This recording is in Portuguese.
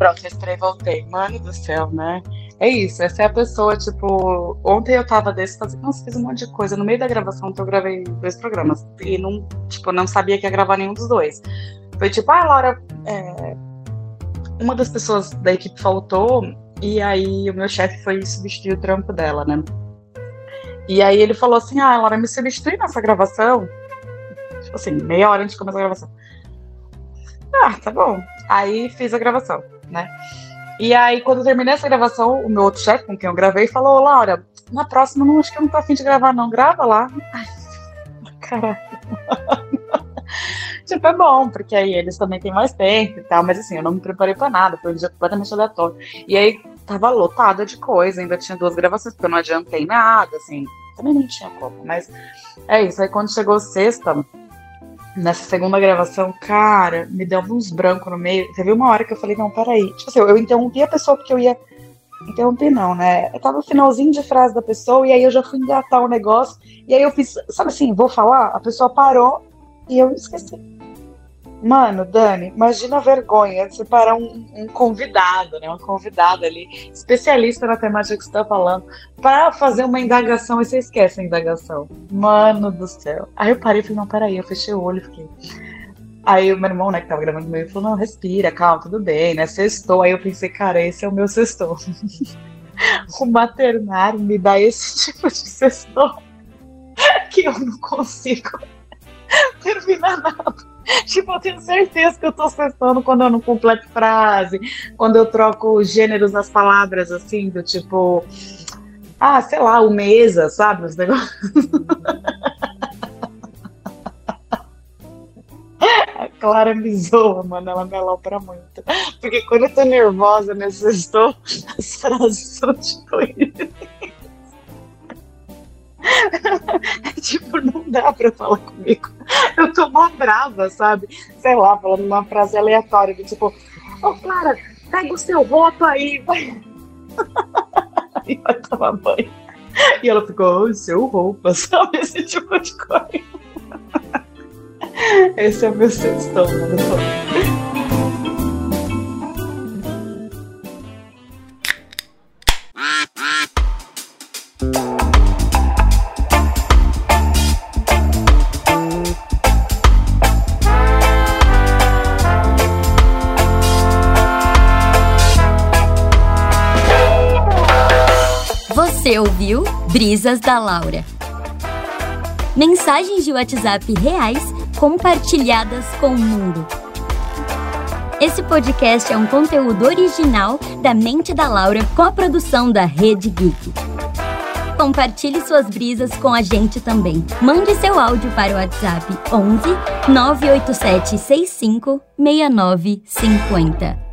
Pronto, respirei e voltei. Mano do céu, né? É isso, essa é a pessoa, tipo... Ontem eu tava desse, fazendo, nossa, fiz um monte de coisa. No meio da gravação, eu gravei 2 programas. E não, tipo, não sabia que ia gravar nenhum dos 2. Foi tipo, Laura... Uma das pessoas da equipe faltou, e aí o meu chefe foi substituir o trampo dela, né? E aí ele falou assim, Laura, me substitui nessa gravação? Tipo assim, meia hora antes de começar a gravação. Tá bom. Aí fiz a gravação, né? E aí, quando eu terminei essa gravação, o meu outro chefe, com quem eu gravei, falou, Laura, na próxima, não, acho que eu não tô a fim de gravar, não. Grava lá. Ai, caralho. Tipo, é bom, porque aí eles também têm mais tempo e tal, mas assim, eu não me preparei pra nada, foi um dia completamente aleatório. E aí, tava lotada de coisa, ainda tinha 2 gravações, porque eu não adiantei nada, assim, também não tinha como, mas é isso. Aí, quando chegou sexta, nessa segunda gravação, cara, me deu uns brancos no meio. Teve uma hora que eu falei, não, peraí. Tipo assim, eu interrompi a pessoa porque eu ia... Interrompi não, né? Eu tava no finalzinho de frase da pessoa e aí eu já fui engatar o negócio. E aí eu fiz, sabe assim, vou falar? A pessoa parou e eu esqueci. Mano, Dani, imagina a vergonha de você parar um convidado, né? Uma convidada ali, especialista na temática que você tá falando, pra fazer uma indagação e você esquece a indagação. Mano do céu. Aí eu parei e falei, não, peraí, eu fechei o olho e fiquei... Aí o meu irmão, né, que tava gravando comigo, falou, não, respira, calma, tudo bem, né? Sextou. Aí eu pensei, cara, esse é o meu sextou. O maternário me dá esse tipo de sextou que eu não consigo terminar nada. Tipo, eu tenho certeza que eu tô sextando quando eu não completo frase, quando eu troco gêneros nas palavras, assim, do tipo, sei lá, o mesa, sabe? Os negócios. A Clara me zoa, mano, ela me alopra muito. Porque quando eu tô nervosa nesse sextou, as frases são tipo isso. Tipo, não dá pra falar comigo. Eu tô mó brava, sabe? Sei lá, falando uma frase aleatória, de tipo, Clara, pega o seu roupa aí, vai. E vai tomar banho. E ela ficou, seu roupa, sabe? Esse tipo de coisa. Esse é o meu sextão, mano. Você ouviu Brisas da Laura. Mensagens de WhatsApp reais compartilhadas com o mundo. Esse podcast é um conteúdo original da Mente da Laura com a produção da Rede Geek. Compartilhe suas brisas com a gente também. Mande seu áudio para o WhatsApp 11 987 65 6950.